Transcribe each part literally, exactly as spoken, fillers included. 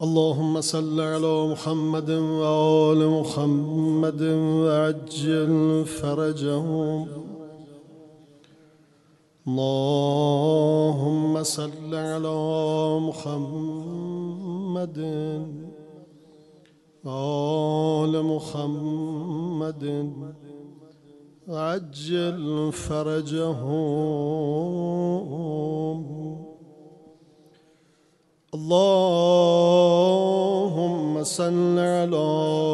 اللهم صل على محمد وآل محمد وعجل فرجهم. اللهم صل على محمد وآل محمد وعجل فرجهم. اللهم صل على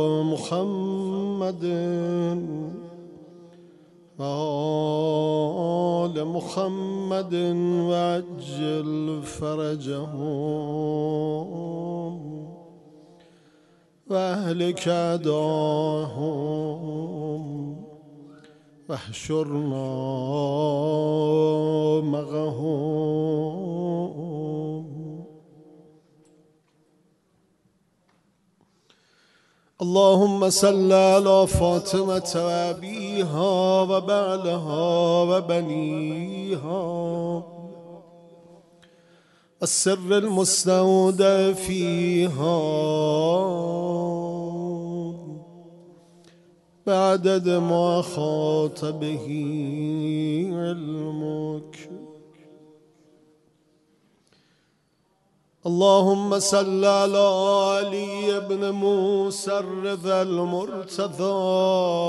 محمد وآل محمد وعجل فرجهم وأهلك أعداءهم واحشرنا معهم. اللهم صل على فاطمة وأبيها وبعلها وبنيها السر المستودع فيها بعدد ما أحاط به علمك. اللهم صل على علي بن موسى الرضا المرتضى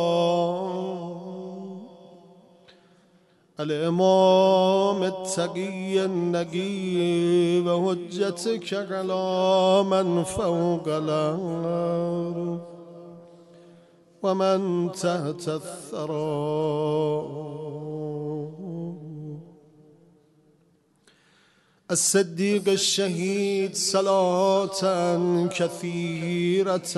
الإمام التقي النقي وحجتك على من فوق الأرض ومن تحت الثرى الصديق الشهيد صلاة كثيرة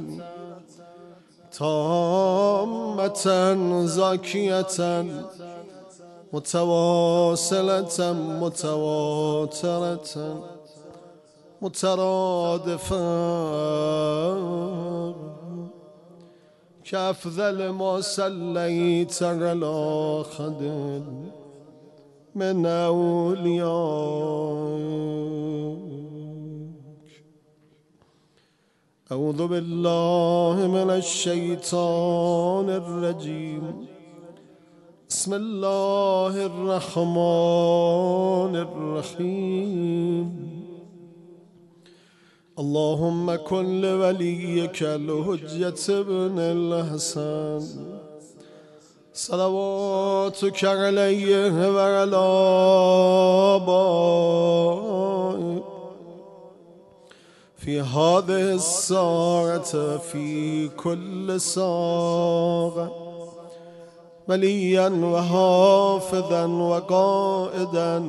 تامة زاكية متواصلة متواترة مترادفة كأفضل ما صليت على أحد من أوليائك. أعوذ بالله من الشيطان الرجيم. بسم الله الرحمن الرحيم. اللهم كن لوليك الحجة بن الحسن صلواتك عليه وعلى آبائه في هذه الساعة في كل ساعة وليا وحافظا وقائدا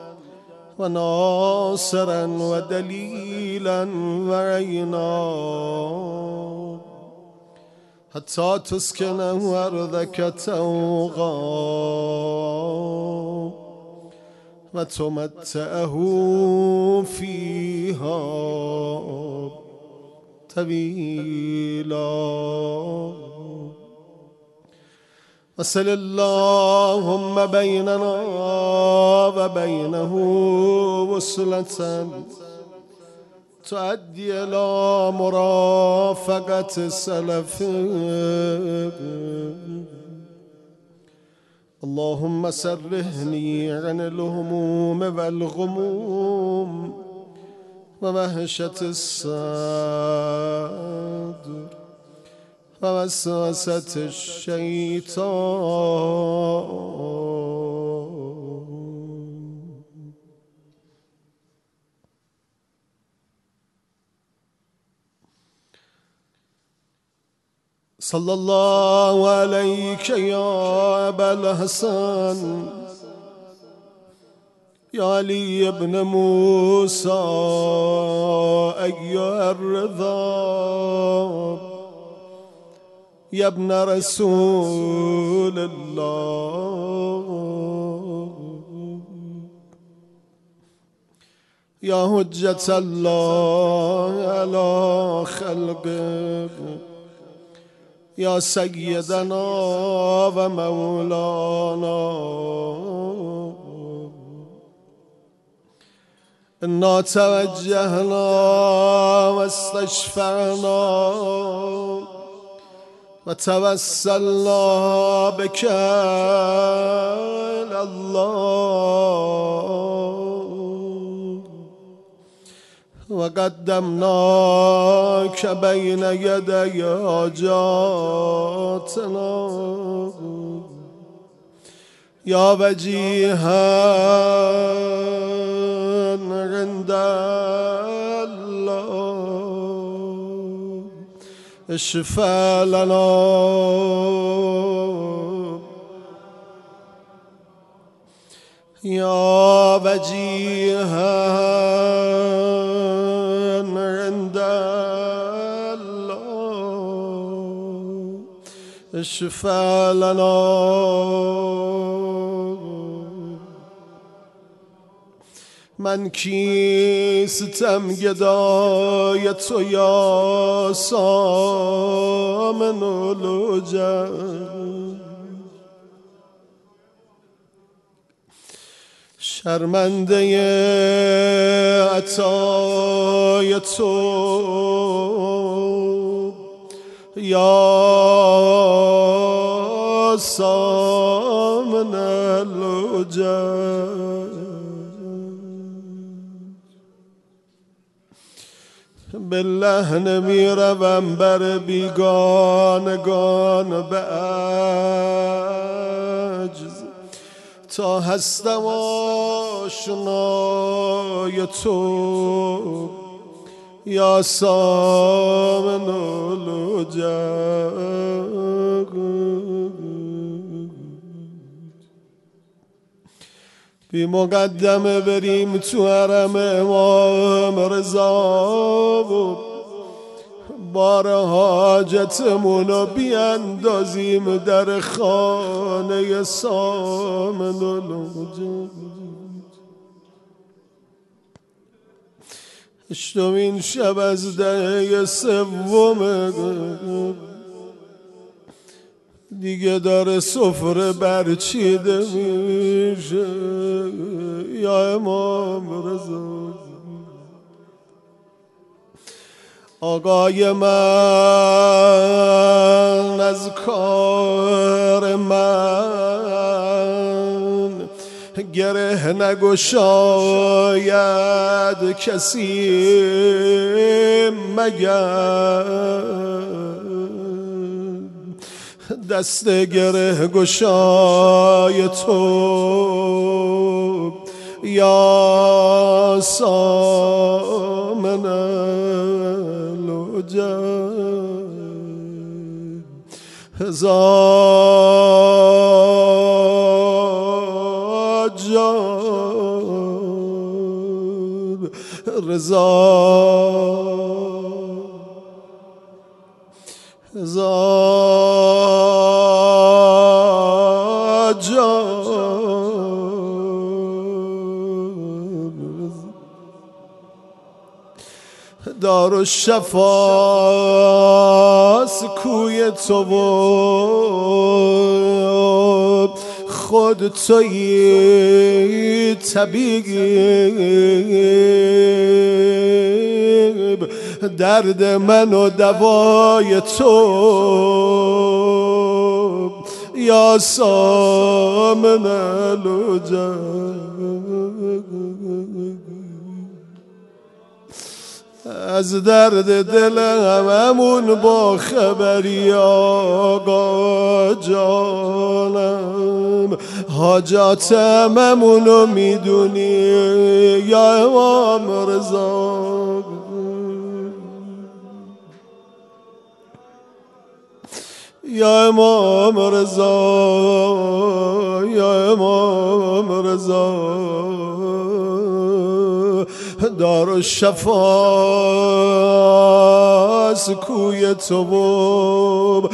وناصرا ودليلا وعينا حتى تسكنه أرضك توغا وتمتعه فيها طويلا. وصل اللهم بيننا وبينه وصلة تؤدي إلى مرافقة السلف. اللهم سرهني عن الهموم والغموم ووهشة الصدر ووسوسة الشيطان. صلى الله عليك يا أبا الحسن يا علي بن موسى أيها الرضا يا ابن رسول الله يا حجة الله على خلقه يا سيدنا ومولانا إنا توجهنا واستشفعنا وتوسلنا بك إلى الله وقدمناك بين يدي حاجاتنا يا وجيها عند الله اشفع لنا يا وجيها عند الله اشفع لنا. من کیستم گدای تو یا سامن الوجه شرمنده عطای تو یا سامن الوجه بالله نمی روم بر بیگانگان به عجز تا هستم آشنای تو یا سامن الوجه. بی مقدمه بریم تو حرم امام رضا بار حاجتمونو بیاندازیم در خانه سامن الوجه. هشتمین شب از دهه سوم دیگه داره سفره برچیده میشه یا امام رضا. آقای من از کار من گره نگشاید کسی مگر دست گره گشای تو یا سامن الوجه. هزار جان رضا هزار جان دارالشفاست کوی تو بود خود تویی طبیب درد من و دوای تو یا سامن الوجه. از درد دل هممون با خبری آقا جانم حاجات هممونو میدونی یا امام رضا. یا امام رضا یا امام رضا دارالشفاست کوی تو بود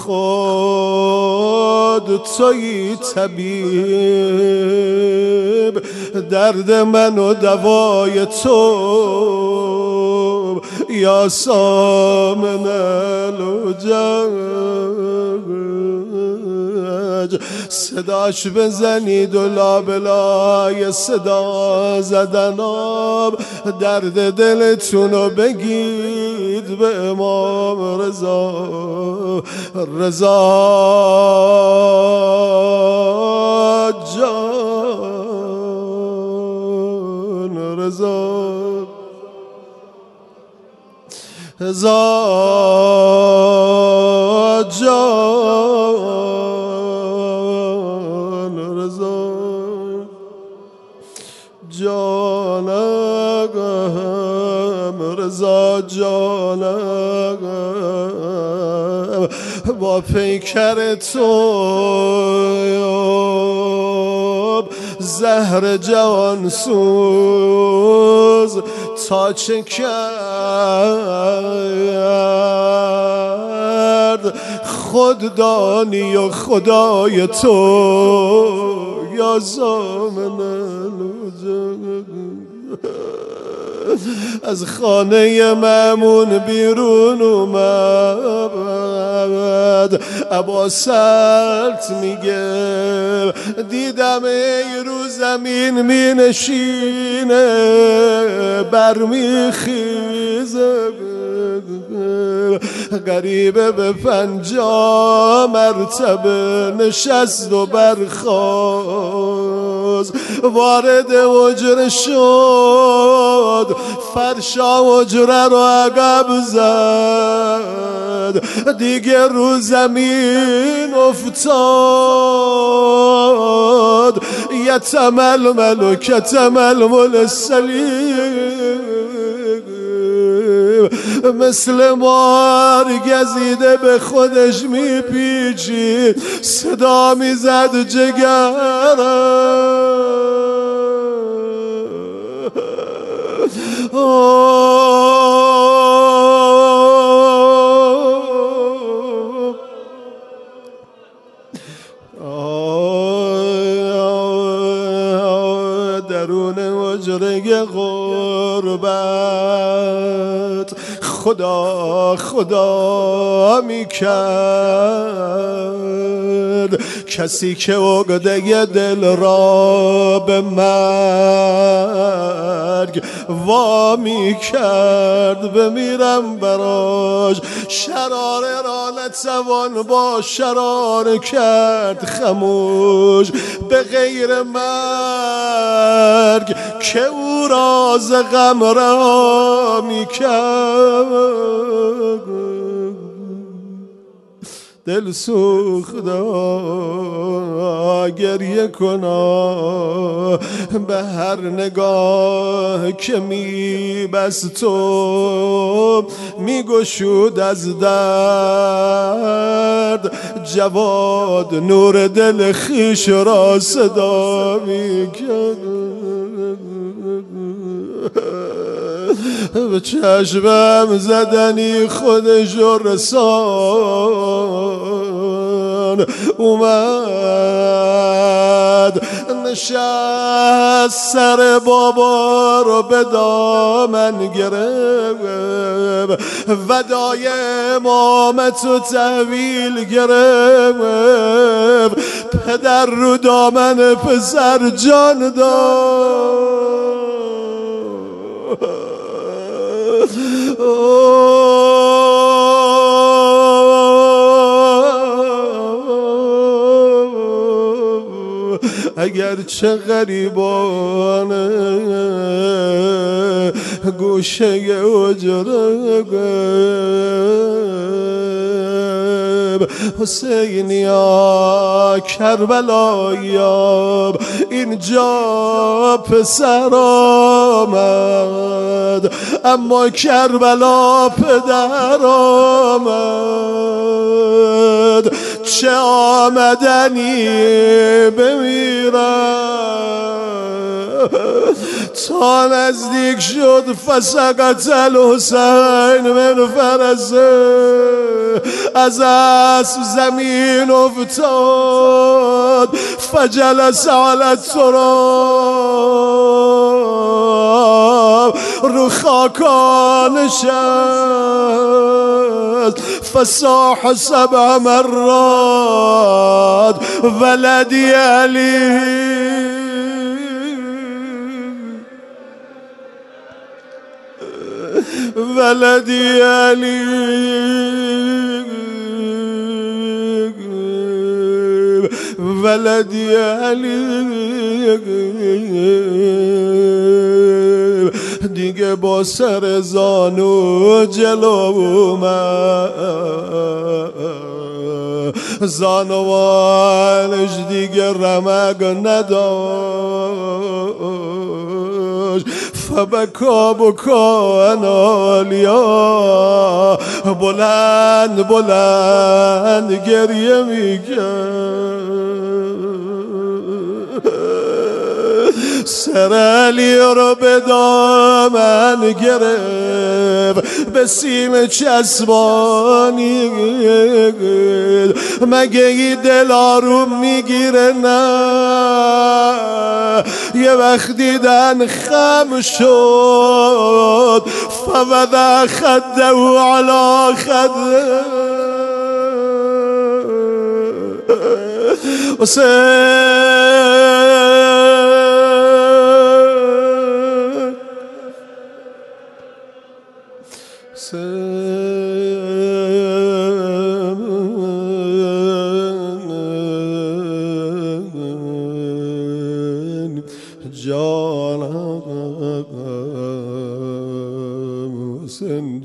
خود تویی طبیب درد من و دوای تو یا سامن الوجه. صداش بزنید و لابلای صدا زدنام درد دلتونو بگید به امام رضا. رضا جان، رضا رضا جان، رضا جانم، رضا جانم. با پیکر تو زهر جوان سوز تا چه کرد خود دانی و خدای تو یا زامن الوجود. از خانه مأمون بیرون اومد ابا سلط میگه دیدم ای رو زمین می نشینه برمیخیزه غریبه به پنجاه مرتبه نشست و برخاست وارد حجره شد فرشا حجره رو عقب زد دیگه رو زمین افتاد یتململ و کتململ السلیم مثل مار گزیده به خودش میپیچید صدا میزد جگرم درون حجره غربت خدا خدا میکرد کسی که عقده دل را به مرگ وا میکرد بمیرم براش شراره را نتوان با شراره کرد خموش به غیر مرگ که او راز غم را میکرد دل سوخته گریه کنا به هر نگاه که میبست تو میگشود از درد جواد نور دل خیش را صدا میکرد به چشمم زدنی خودشو رسان اومد نشست سر بابا رو به دامن گرفت ودای امامت و تحویل گرفت پدر رو دامن پسر جان داد اگر چه غریبانه گوشه حجره حسینیا کربلایاب اینجا پسر آمد اما کربلا پدر آمد چه آمدنی بمیرم تا نزدیک شد فسقط الحسین من فرسه از اسب زمین افتاد فجلس علی التراب رو خاکان نشست فصاح سبع مرات ولدی علی ولدي علي ولدي علي دیگه با سر زانو جلو اومد زانوانش دیگه رمق نداشت فبکا بکا انالیا بلند بلند گریه میکرد سر علی رو به دامن گرفت به سیم چسبانی مگه ای دل آروم میگیره نه یه وقت دیدن خم شد فوضع خده و علا خده جانم حسین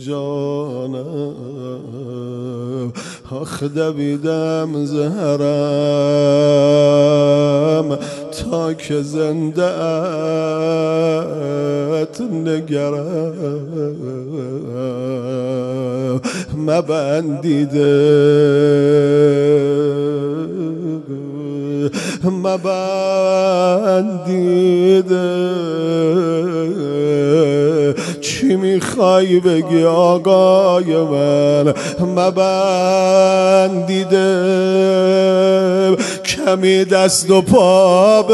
جانم آخ دویدم زهرم تا که زنده ات نگرم مبندیده مبندیده چی میخوای بگی آقای من مبندیده کمی دست و پا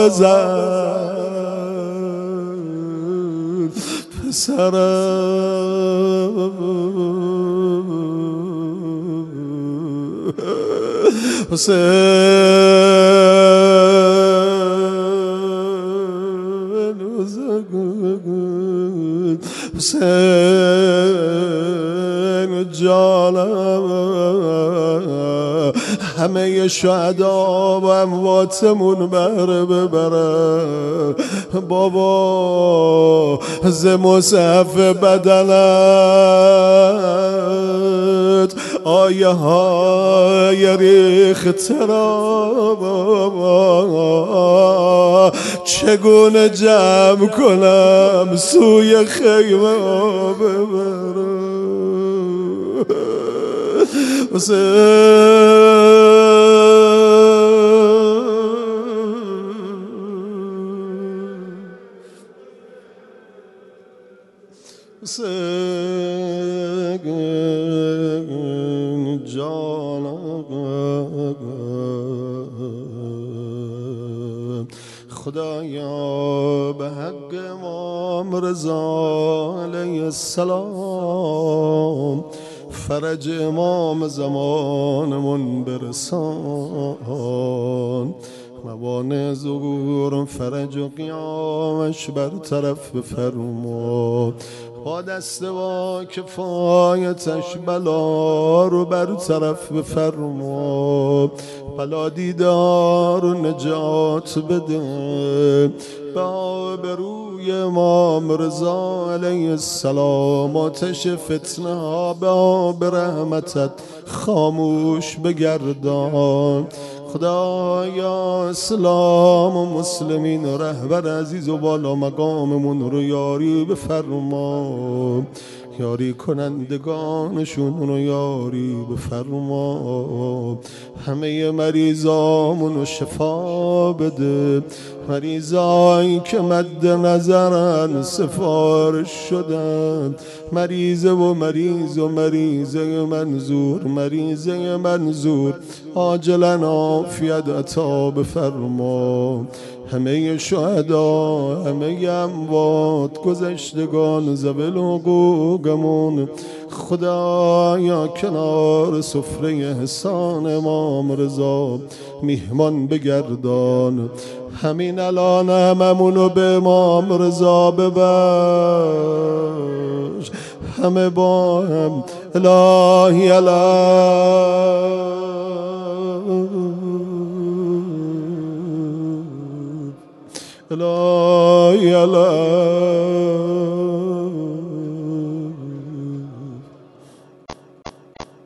بزن پسرم حسین حسین جانم همه شهدا و امواتمون بهره ببرن بابا ز مصحف بدنت آیه های ریخته را چگونه جمع کنم سوی خیمه ببرم حسین جانم خدایا به حق امام رضا علیه السلام فرج امام زمانمون برسان موانع ظهور فرج و قیامش برطرف بفرما با دست با کفایتش بلا رو برطرف بفرما بلا دیدار و نجات بده با بروی امام رضا علیه السلام آتش فتنه ها به آب رحمتت خاموش بگردان خدایا اسلام و مسلمین و رهبر عزیز و بالا مقاممون رو یاری بفرما یاری کنندگانشون رو یاری بفرما همه مریضامون رو شفا بده مریضایی که مد نظرن سفارش شدن مریضه و مریض و مریضه منظور مریضه منظور عاجلا عافیت عطا بفرما همه شهدا، همه اموات، گذشتگان ذوی الحقوقمون، خدایا کنار سفره احسان امام رضا میهمان بگردان. همین الان هممونو به امام رضا ببخش. همه با هم الهی الهی الهی الهی